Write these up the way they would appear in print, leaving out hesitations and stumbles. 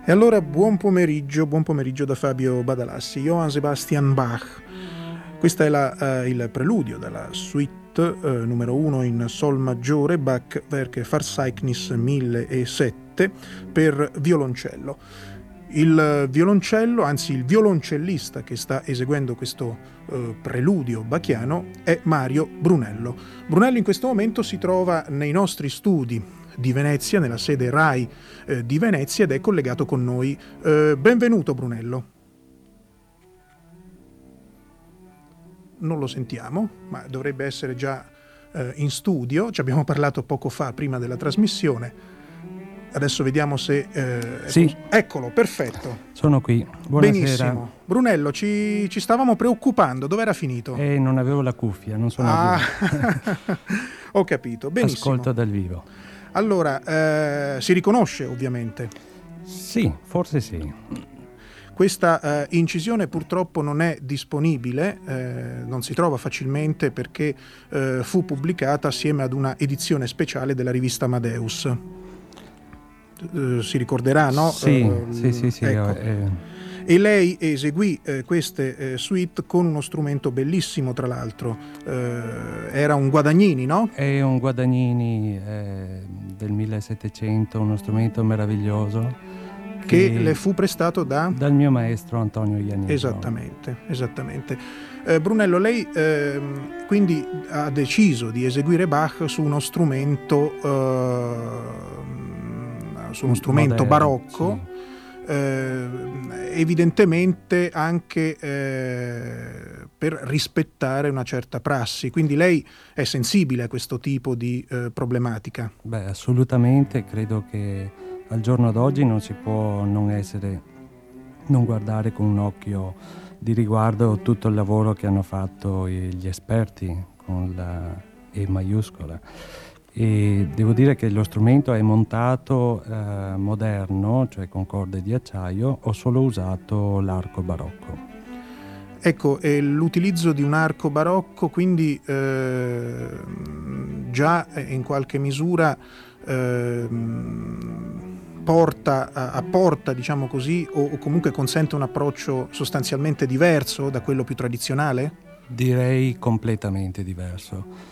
E allora buon pomeriggio da Fabio Badalassi. Johann Sebastian Bach. Questo è il preludio della suite numero 1 in Sol maggiore, Bach-Werke Verzeichnis 1007 per violoncello. Il violoncello, anzi il violoncellista che sta eseguendo questo preludio bachiano è Mario Brunello. Brunello in questo momento si trova nei nostri studi di Venezia, nella sede RAI di Venezia, ed è collegato con noi. Benvenuto Brunello. Non lo sentiamo, ma dovrebbe essere già in studio. Ci abbiamo parlato poco fa, prima della trasmissione. Adesso vediamo se... Sì. Eccolo, perfetto. Sono qui. Buonasera. Benissimo. Brunello, ci stavamo preoccupando. Dove era finito? Non avevo la cuffia, non sono vivo. Ho capito, benissimo. Ascolto dal vivo. Allora, si riconosce ovviamente? Sì, forse sì. Questa incisione purtroppo non è disponibile, non si trova facilmente perché fu pubblicata assieme ad una edizione speciale della rivista Amadeus. Si ricorderà, no? Sì. Ecco. E lei eseguì queste suite con uno strumento bellissimo, tra l'altro. Era un Guadagnini, no? È un Guadagnini del 1700, uno strumento meraviglioso. Che le fu prestato dal mio maestro Antonio Iannino. Esattamente. Brunello, lei quindi ha deciso di eseguire Bach su uno strumento Moderno, barocco, sì. Evidentemente anche per rispettare una certa prassi. Quindi lei è sensibile a questo tipo di problematica? Beh, assolutamente. Credo che al giorno d'oggi non si può non guardare con un occhio di riguardo tutto il lavoro che hanno fatto gli esperti con la E maiuscola. E devo dire che lo strumento è montato moderno, cioè con corde di acciaio. Ho solo usato l'arco barocco. Ecco, l'utilizzo di un arco barocco quindi già in qualche misura apporta, diciamo così, o comunque consente un approccio sostanzialmente diverso da quello più tradizionale? Direi completamente diverso.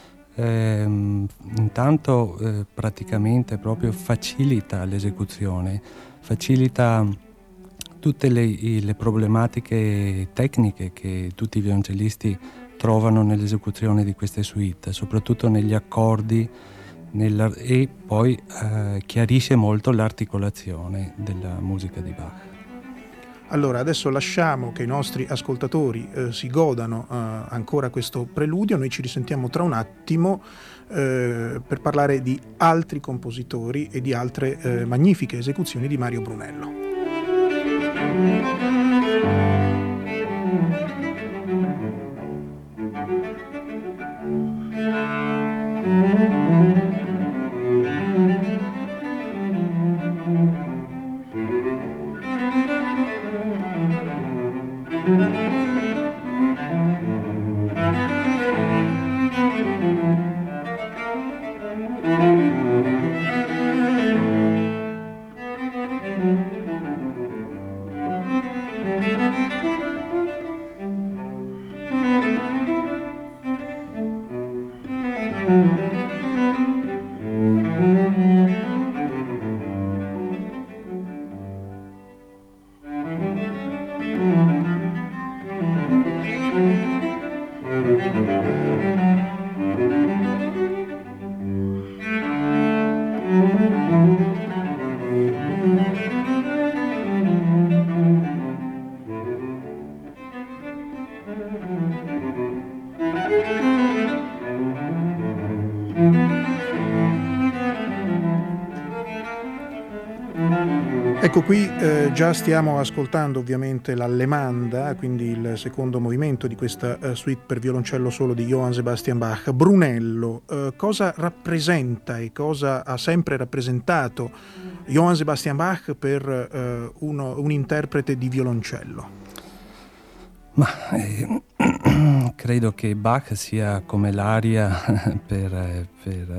Intanto praticamente proprio facilita l'esecuzione, facilita tutte le problematiche tecniche che tutti i violoncellisti trovano nell'esecuzione di queste suite, soprattutto negli accordi, e poi chiarisce molto l'articolazione della musica di Bach. Allora, adesso lasciamo che i nostri ascoltatori si godano ancora questo preludio. Noi ci risentiamo tra un attimo per parlare di altri compositori e di altre magnifiche esecuzioni di Mario Brunello. Ecco qui già stiamo ascoltando ovviamente l'Allemanda, quindi il secondo movimento di questa suite per violoncello solo di Johann Sebastian Bach. Brunello, cosa rappresenta e cosa ha sempre rappresentato Johann Sebastian Bach per un interprete di violoncello? Ma credo che Bach sia come l'aria per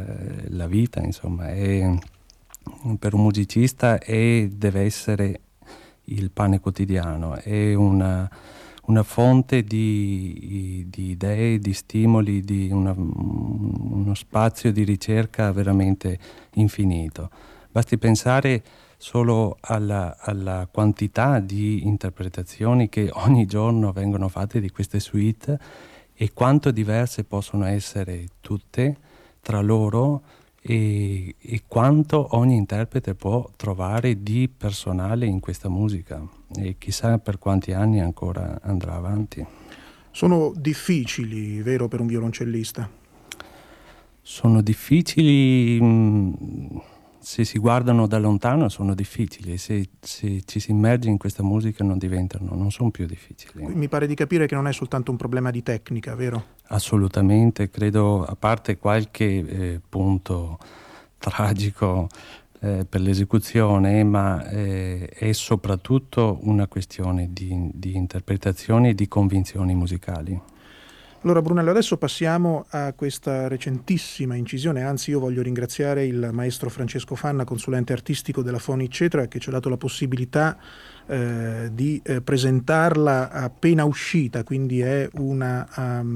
la vita, insomma, per un musicista, e deve essere il pane quotidiano, è una fonte di idee, di stimoli, di uno spazio di ricerca veramente infinito. Basti pensare solo alla quantità di interpretazioni che ogni giorno vengono fatte di queste suite e quanto diverse possono essere tutte tra loro e quanto ogni interprete può trovare di personale in questa musica, e chissà per quanti anni ancora andrà avanti. Sono difficili, vero, per un violoncellista? Sono difficili, se si guardano da lontano sono difficili, se ci si immerge in questa musica non sono più difficili. Mi pare di capire che non è soltanto un problema di tecnica, vero? Assolutamente, credo, a parte qualche punto tragico per l'esecuzione, ma è soprattutto una questione di interpretazione e di convinzioni musicali. Allora Brunello, adesso passiamo a questa recentissima incisione, anzi io voglio ringraziare il maestro Francesco Fanna, consulente artistico della Fonic Cetra, che ci ha dato la possibilità di presentarla appena uscita, quindi è una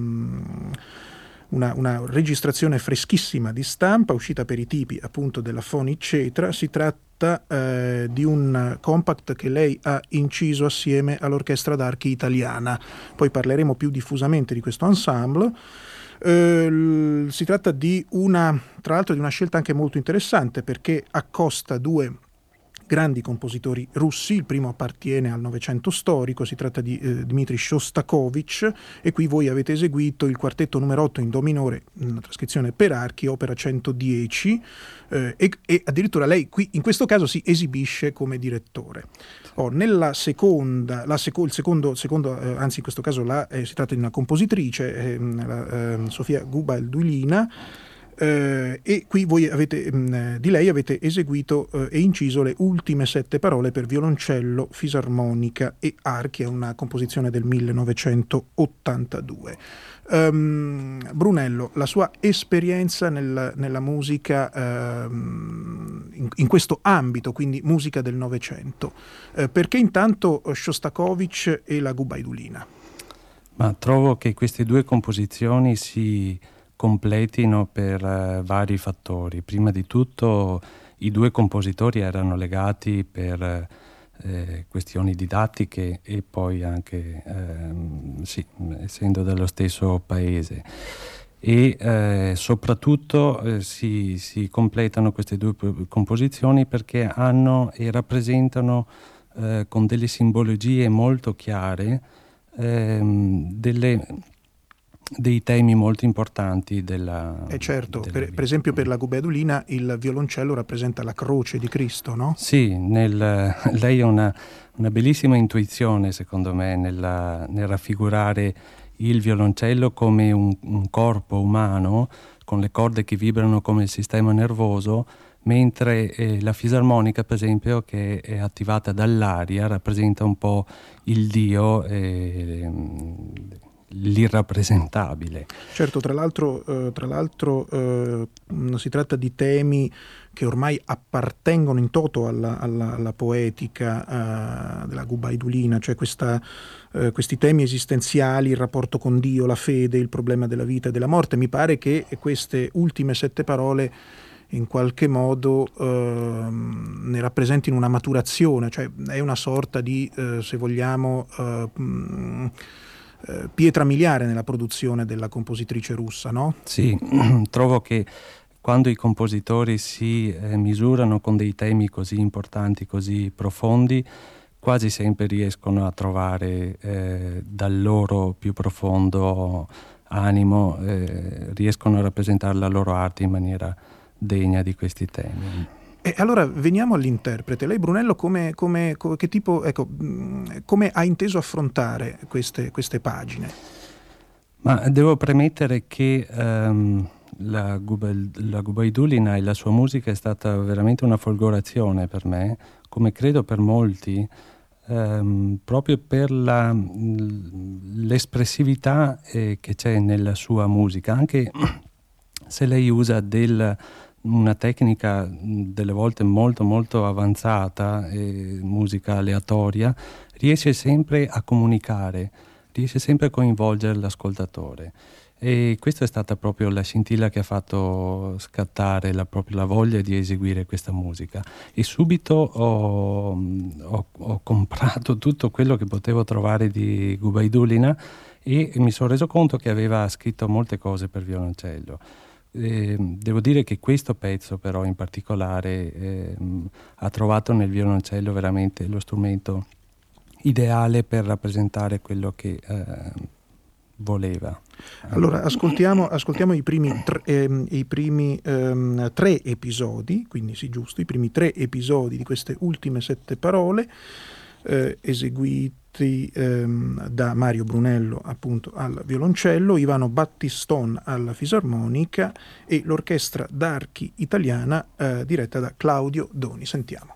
registrazione freschissima di stampa, uscita per i tipi appunto della Fonic Cetra. Si tratta di un compact che lei ha inciso assieme all'Orchestra d'Archi Italiana. Poi parleremo più diffusamente di questo ensemble. Si tratta tra l'altro di una scelta anche molto interessante, perché accosta due grandi compositori russi. Il primo appartiene al Novecento storico, si tratta di Dmitri Shostakovich, e qui voi avete eseguito il quartetto numero 8 in do minore, una trascrizione per archi, opera 110, e addirittura lei qui in questo caso si esibisce come direttore. Nella seconda, anzi in questo caso si tratta di una compositrice, Sofia Gubaidulina, e qui voi di lei avete eseguito e inciso le ultime 7 parole per violoncello, fisarmonica e archi. È una composizione del 1982. Brunello, la sua esperienza nella musica in questo ambito, quindi musica del Novecento, perché intanto Shostakovich e la Gubaidulina? Ma trovo che queste due composizioni si completino per vari fattori. Prima di tutto i due compositori erano legati per questioni didattiche e poi anche essendo dello stesso paese, e soprattutto si completano queste due composizioni perché hanno e rappresentano con delle simbologie molto chiare dei temi molto importanti della certo, della per esempio per la Gubaidulina il violoncello rappresenta la croce di Cristo, no? Sì, lei ha una bellissima intuizione, secondo me, nel raffigurare il violoncello come un corpo umano con le corde che vibrano come il sistema nervoso, mentre la fisarmonica, per esempio, che è attivata dall'aria, rappresenta un po' il Dio, l'irrappresentabile. Certo, tra l'altro si tratta di temi che ormai appartengono in toto alla poetica della Gubaidulina, cioè questi temi esistenziali, il rapporto con Dio, la fede, il problema della vita e della morte. Mi pare che queste ultime 7 parole in qualche modo ne rappresentino una maturazione, cioè è una sorta di, se vogliamo, pietra miliare nella produzione della compositrice russa, no? Sì, trovo che quando i compositori si misurano con dei temi così importanti, così profondi, quasi sempre riescono a trovare dal loro più profondo animo, riescono a rappresentare la loro arte in maniera degna di questi temi. E allora veniamo all'interprete. Lei, Brunello, come ha inteso affrontare queste pagine? Ma devo premettere che la Gubaidulina e la sua musica è stata veramente una folgorazione per me, come credo per molti, proprio per l'espressività che c'è nella sua musica, anche se lei usa una tecnica delle volte molto molto avanzata, musica aleatoria, riesce sempre a comunicare, riesce sempre a coinvolgere l'ascoltatore. E questa è stata proprio la scintilla che ha fatto scattare proprio la voglia di eseguire questa musica. E subito ho comprato tutto quello che potevo trovare di Gubaidulina e mi sono reso conto che aveva scritto molte cose per violoncello. Devo dire che questo pezzo però in particolare ha trovato nel violoncello veramente lo strumento ideale per rappresentare quello che voleva. Allora, ascoltiamo i primi tre episodi, quindi sì, giusto, i primi 3 episodi di queste ultime 7 parole, eseguiti da Mario Brunello appunto al violoncello, Ivano Battiston alla fisarmonica e l'orchestra d'archi italiana diretta da Claudio Doni. Sentiamo.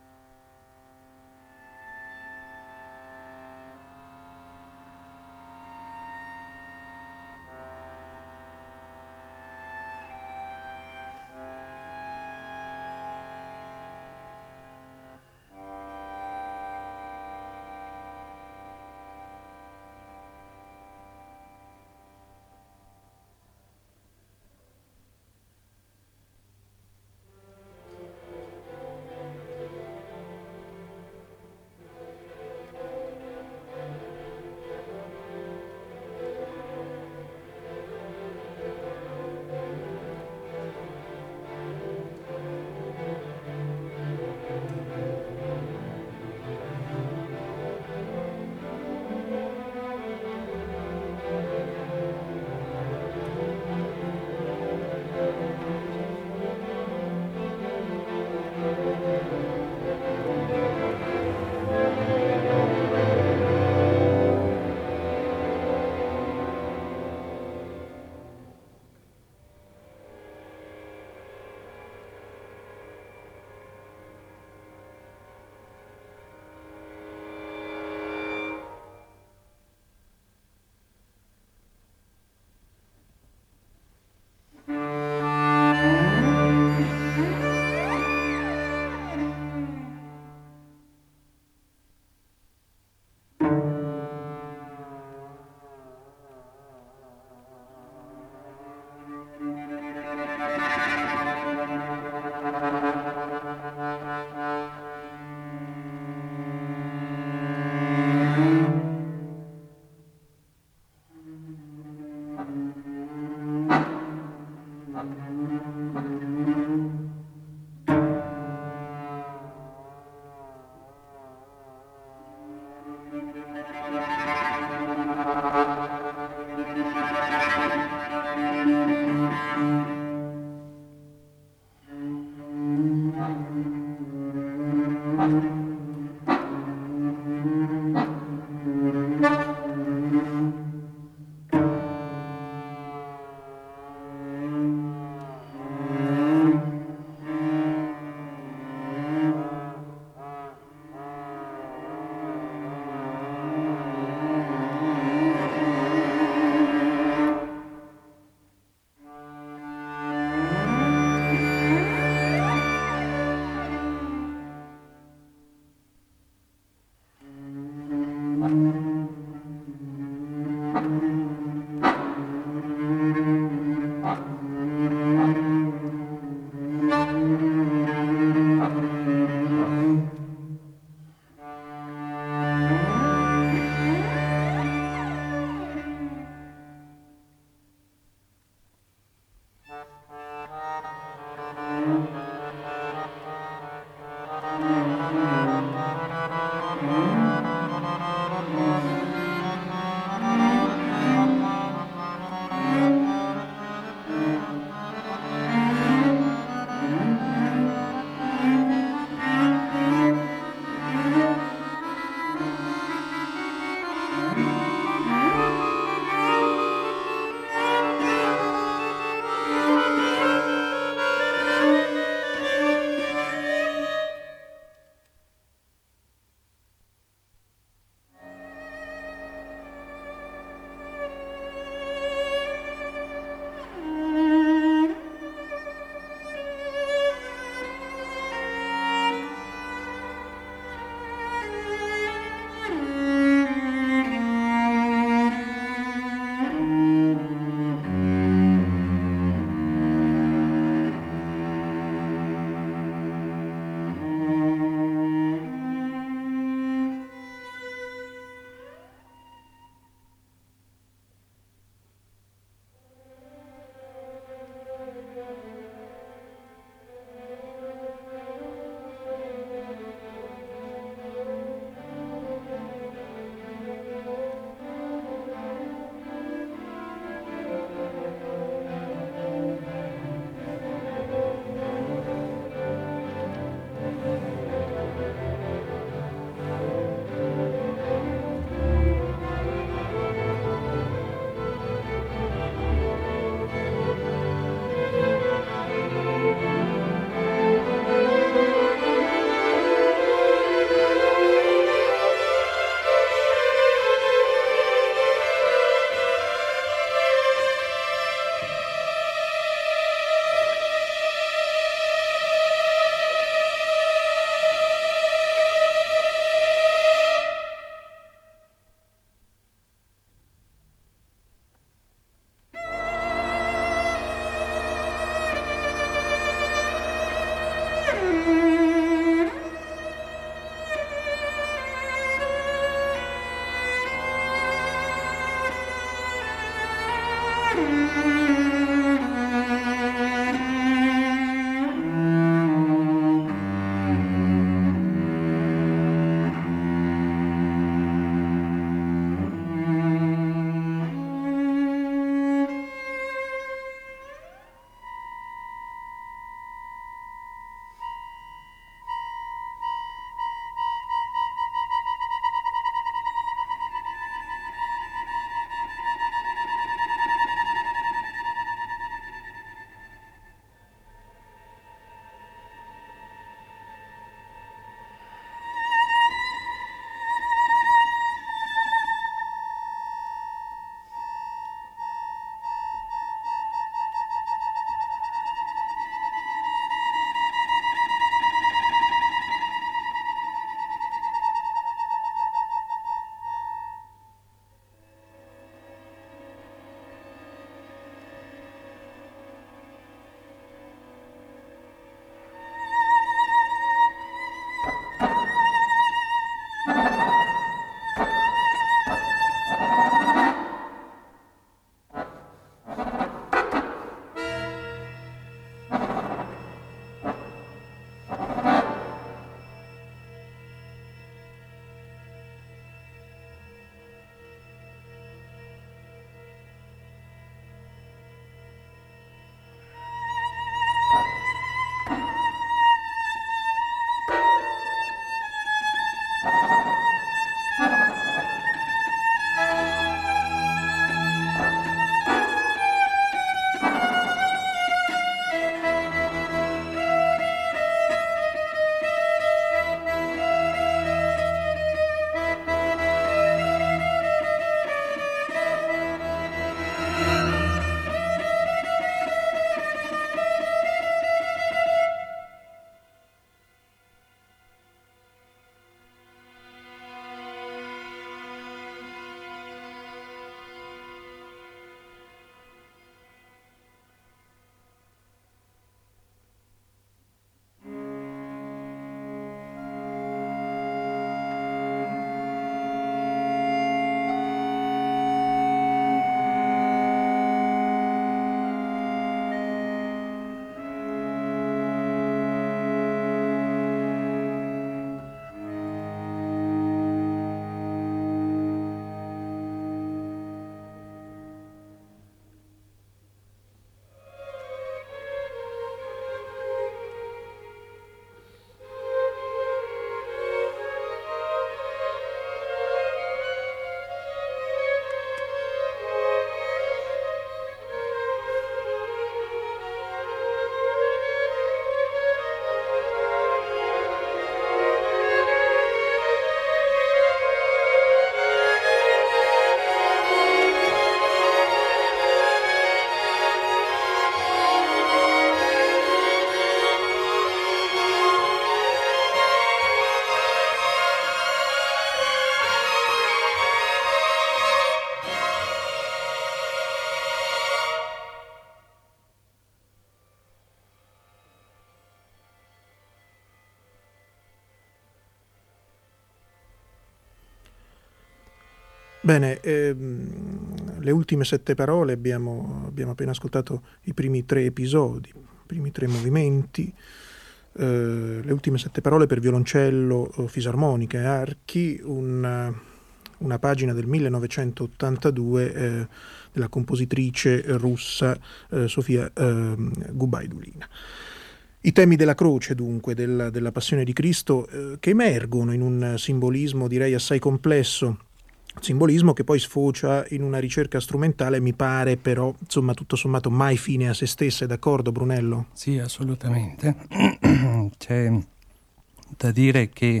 Bene, le ultime 7 parole abbiamo appena ascoltato i primi 3 episodi, i primi 3 movimenti, le ultime 7 parole per violoncello, fisarmonica e archi, una pagina del 1982 della compositrice russa Sofia Gubaidulina. I temi della croce, dunque, della passione di Cristo, che emergono in un simbolismo, direi, assai complesso, simbolismo che poi sfocia in una ricerca strumentale, mi pare, però, insomma, tutto sommato mai fine a se stessa. È d'accordo, Brunello? Sì, assolutamente. C'è da dire che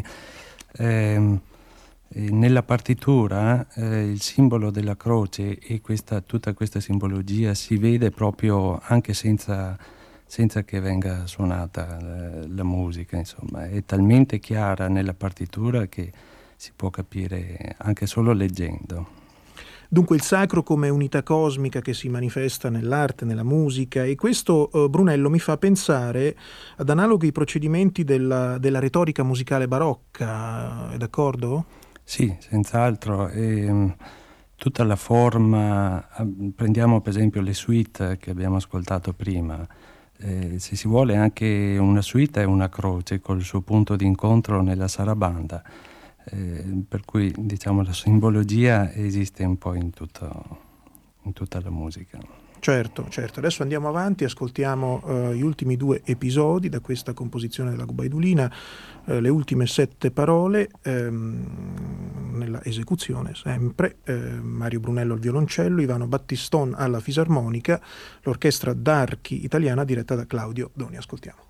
nella partitura il simbolo della croce e tutta questa simbologia si vede proprio anche senza che venga suonata la musica, insomma, è talmente chiara nella partitura che si può capire anche solo leggendo. Dunque il sacro come unità cosmica che si manifesta nell'arte, nella musica, e questo, Brunello, mi fa pensare ad analoghi procedimenti della retorica musicale barocca, è d'accordo? Sì, senz'altro. Tutta la forma, prendiamo per esempio le suite che abbiamo ascoltato prima, se si vuole anche una suite è una croce col suo punto di incontro nella sarabanda, per cui diciamo la simbologia esiste un po' in tutta la musica. Certo. Adesso andiamo avanti, ascoltiamo gli ultimi 2 episodi da questa composizione della Gubaidulina, le ultime 7 parole, nella esecuzione sempre, Mario Brunello al violoncello, Ivano Battiston alla fisarmonica, l'orchestra d'archi italiana diretta da Claudio Doni. Ascoltiamo.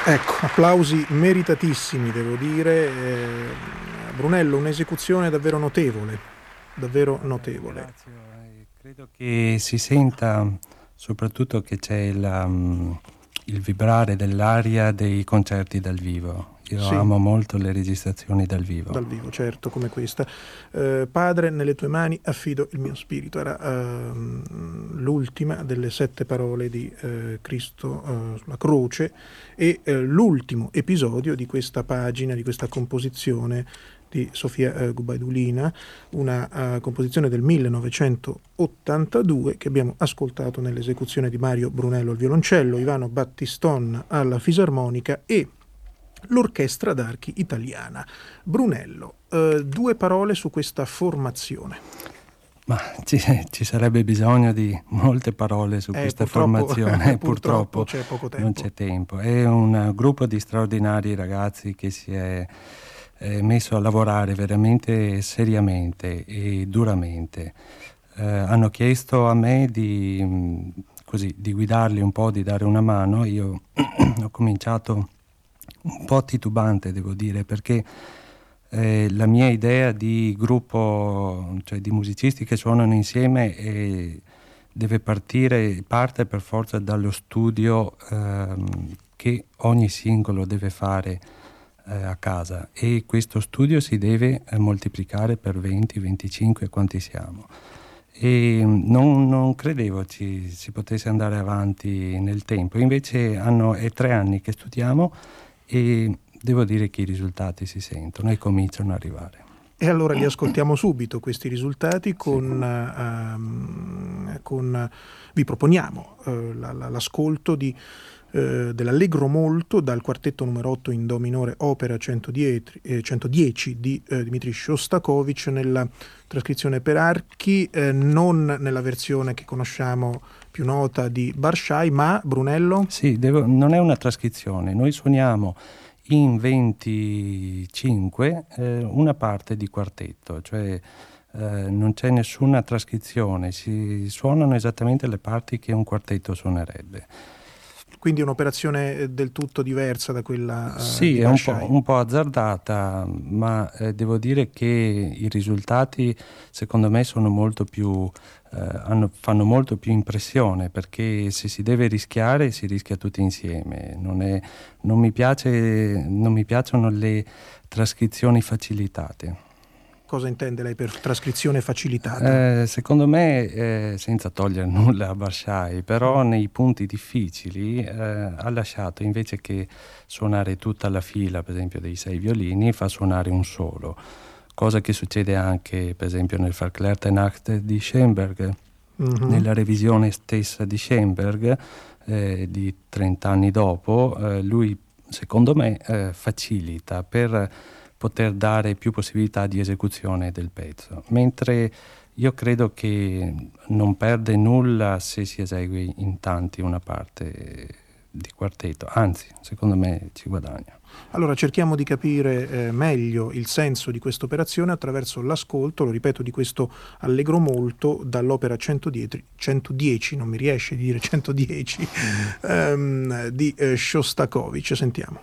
Ecco, applausi meritatissimi, devo dire. Brunello, un'esecuzione davvero notevole, davvero notevole. Grazie. Credo che si senta soprattutto che c'è il vibrare dell'aria dei concerti dal vivo. Io amo molto le registrazioni dal vivo. Dal vivo, certo, come questa. Padre, nelle tue mani affido il mio spirito. Era l'ultima delle 7 parole di Cristo sulla croce e l'ultimo episodio di questa pagina, di questa composizione di Sofia Gubaidulina, una composizione del 1982 che abbiamo ascoltato nell'esecuzione di Mario Brunello al violoncello, Ivano Battiston alla fisarmonica e l'Orchestra d'Archi Italiana. Brunello, 2 parole su questa formazione. Ma ci sarebbe bisogno di molte parole su questa formazione, purtroppo c'è poco tempo. Non c'è tempo. È un gruppo di straordinari ragazzi che si è messo a lavorare veramente seriamente e duramente. Hanno chiesto a me di guidarli un po', di dare una mano. Io ho cominciato un po' titubante, devo dire, perché la mia idea di gruppo, cioè di musicisti che suonano insieme, parte per forza dallo studio che ogni singolo deve fare a casa, e questo studio si deve moltiplicare per 20, 25, quanti siamo. E non credevo si potesse andare avanti nel tempo, invece è 3 anni che studiamo e devo dire che i risultati si sentono e cominciano ad arrivare. E allora li ascoltiamo subito questi risultati vi proponiamo l'ascolto dell'Allegro molto dal quartetto numero 8 in do minore opera 110 di Dmitri Shostakovich nella trascrizione per archi, non nella versione che conosciamo più nota di Barshai, ma Brunello? Sì, non è una trascrizione, noi suoniamo in 25 una parte di quartetto, cioè non c'è nessuna trascrizione, si suonano esattamente le parti che un quartetto suonerebbe. Quindi è un'operazione del tutto diversa da quella sì, di Barshai. È un po' azzardata, ma devo dire che i risultati secondo me sono molto più fanno molto più impressione, perché se si deve rischiare si rischia tutti insieme. Non mi piacciono le trascrizioni facilitate. Cosa intende lei per trascrizione facilitata? Secondo me, senza togliere nulla a Barshai, però nei punti difficili ha lasciato, invece che suonare tutta la fila, per esempio dei 6 violini, fa suonare un solo, cosa che succede anche per esempio nel Verklärte di Schoenberg, nella revisione stessa di Schoenberg di 30 anni dopo. Lui secondo me facilita per poter dare più possibilità di esecuzione del pezzo, mentre io credo che non perde nulla se si esegue in tanti una parte di quartetto, anzi secondo me ci guadagna. Allora cerchiamo di capire meglio il senso di questa operazione attraverso l'ascolto, lo ripeto, di questo Allegro molto dall'opera 110, non mi riesce di dire 110, di Shostakovich. Sentiamo.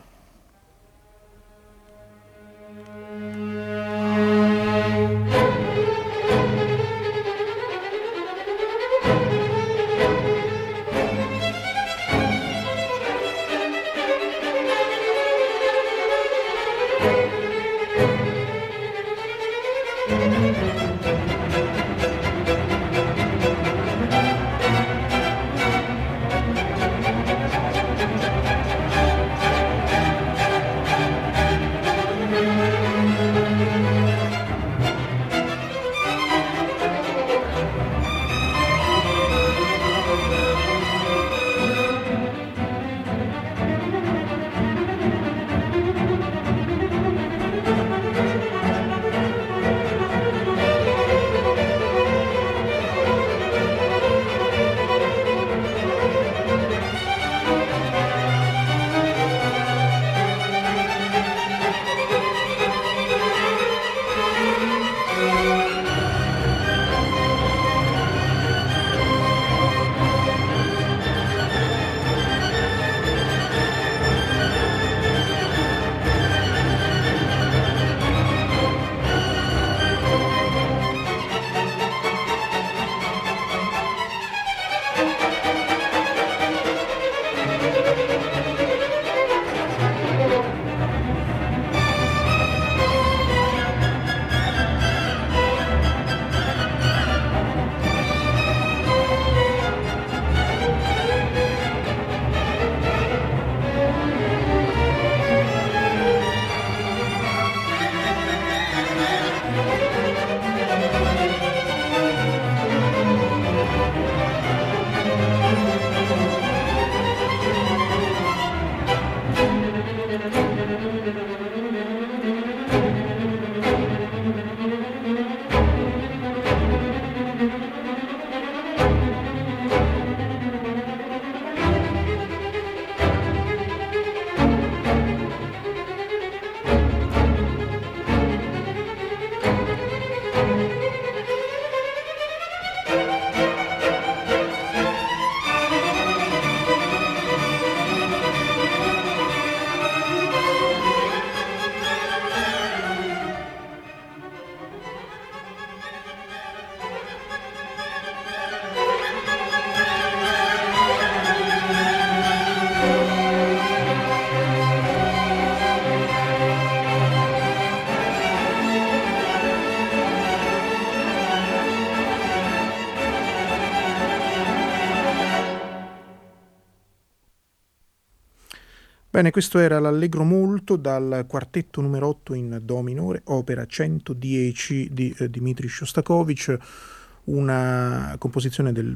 Bene, questo era l'Allegro molto dal quartetto numero 8 in Do minore, opera 110 di Dmitri Shostakovich, una composizione del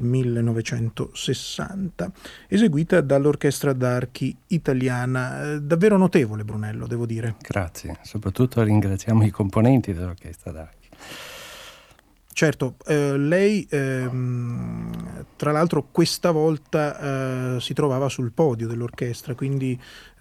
1960, eseguita dall'Orchestra d'Archi Italiana. Davvero notevole, Brunello, devo dire. Grazie, soprattutto ringraziamo i componenti dell'Orchestra d'Archi. Certo, lei tra l'altro questa volta si trovava sul podio dell'orchestra, quindi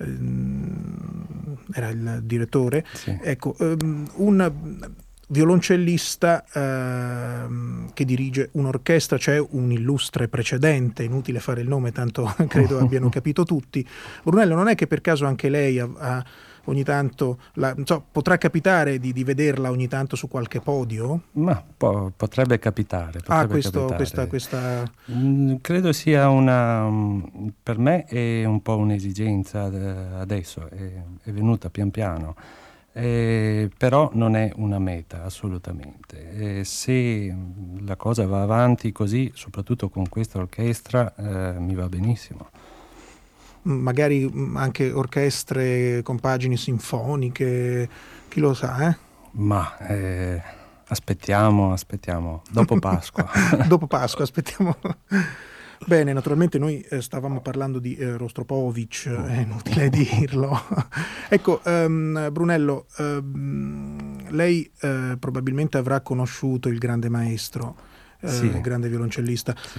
era il direttore. Sì. Ecco, un violoncellista che dirige un'orchestra, c'è un illustre precedente, inutile fare il nome, tanto credo abbiano capito tutti. Brunello, non è che per caso anche lei ha ogni tanto, potrà capitare di vederla ogni tanto su qualche podio? Ma potrebbe capitare. Questa... credo sia per me è un po' un'esigenza adesso, è venuta pian piano, però non è una meta assolutamente. Se la cosa va avanti così, soprattutto con questa orchestra, mi va benissimo. Magari anche orchestre con pagine sinfoniche, chi lo sa, eh? Ma aspettiamo, dopo Pasqua. Dopo Pasqua, aspettiamo. Bene, naturalmente noi stavamo parlando di Rostropovich, è inutile dirlo. Ecco, Brunello, lei probabilmente avrà conosciuto il grande maestro. Sì. Grande violoncellista. Sì.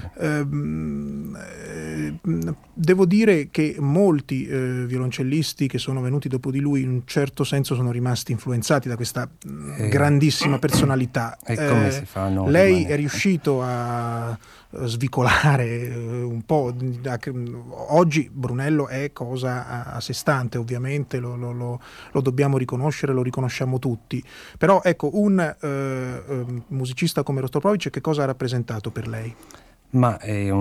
Devo dire che molti violoncellisti che sono venuti dopo di lui in un certo senso sono rimasti influenzati da questa grandissima personalità. E come si fa a non lei rimanere? è riuscito a svicolare un po'. Oggi Brunello è cosa a sé stante, ovviamente lo dobbiamo riconoscere, lo riconosciamo tutti, però ecco, un musicista come Rostropovich che cosa ha rappresentato per lei? Ma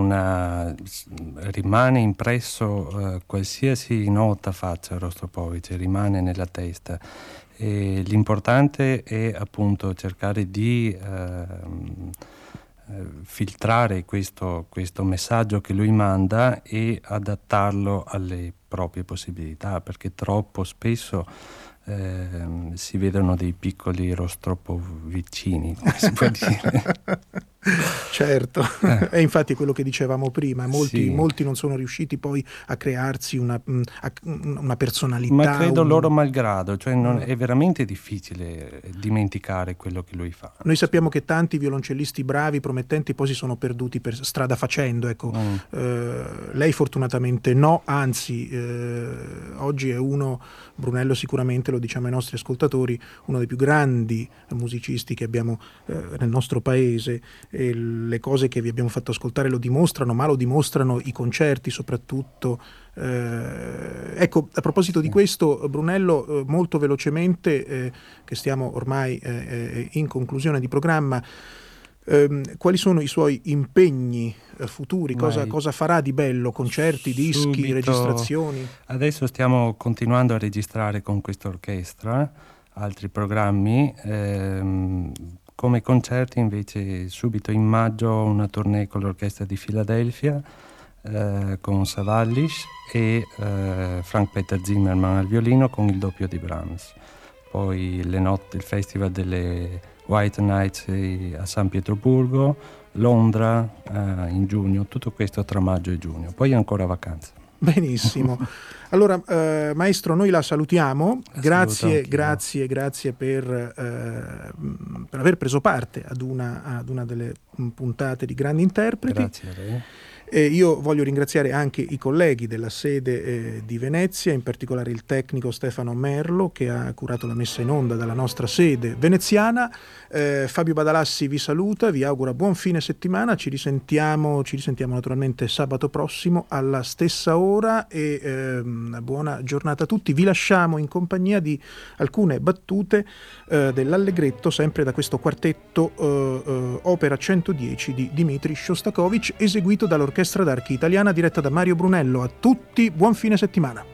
rimane impresso, qualsiasi nota faccia Rostropovich rimane nella testa, e l'importante è appunto cercare di filtrare questo messaggio che lui manda e adattarlo alle proprie possibilità, perché troppo spesso si vedono dei piccoli Rostropovicini, come si può dire. Certo, e infatti è quello che dicevamo prima, molti non sono riusciti poi a crearsi una personalità. Ma credo loro malgrado, cioè è veramente difficile dimenticare quello che lui fa. Noi sappiamo che tanti violoncellisti bravi, promettenti, poi si sono perduti per strada facendo, ecco. Lei fortunatamente no, anzi oggi è Brunello sicuramente, lo diciamo ai nostri ascoltatori, uno dei più grandi musicisti che abbiamo nel nostro paese, e le cose che vi abbiamo fatto ascoltare lo dimostrano, ma lo dimostrano i concerti soprattutto. Ecco, a proposito di questo, Brunello, molto velocemente, che stiamo ormai in conclusione di programma, quali sono i suoi impegni futuri? Cosa farà di bello? Concerti, dischi, registrazioni? Adesso stiamo continuando a registrare con questa orchestra altri programmi. Come concerti invece subito in maggio una tournée con l'orchestra di Filadelfia, con Savallis e Frank Peter Zimmermann al violino con il doppio di Brahms. Poi il festival delle White Nights a San Pietroburgo, Londra in giugno, tutto questo tra maggio e giugno. Poi ancora vacanze. Benissimo. Allora, maestro, noi la salutiamo. Grazie per aver preso parte ad una delle puntate di Grandi Interpreti. Grazie a lei. Io voglio ringraziare anche i colleghi della sede di Venezia, in particolare il tecnico Stefano Merlo che ha curato la messa in onda dalla nostra sede veneziana. Fabio Badalassi vi saluta, vi augura buon fine settimana, ci risentiamo naturalmente sabato prossimo alla stessa ora e buona giornata a tutti. Vi lasciamo in compagnia di alcune battute dell'Allegretto, sempre da questo quartetto opera 110 di Dmitri Shostakovich, eseguito dall'Orchestra d'Archi Italiana diretta da Mario Brunello. A tutti buon fine settimana.